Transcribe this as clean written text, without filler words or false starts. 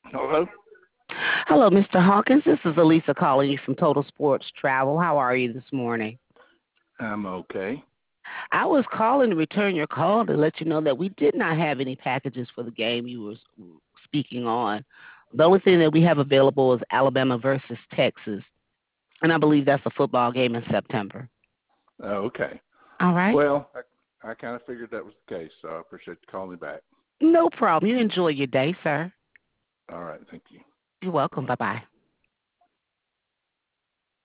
Hello. Hello, Mr. Hawkins. This is Elisa calling you from Total Sports Travel. How are you this morning? I'm okay. I was calling to return your call to let you know that we did not have any packages for the game you were speaking on. The only thing that we have available is Alabama versus Texas, and I believe that's a football game in September. Okay. All right? Well, I kind of figured that was the case, so I appreciate you calling me back. No problem. You enjoy your day, sir. All right. Thank you. You're welcome. Bye bye.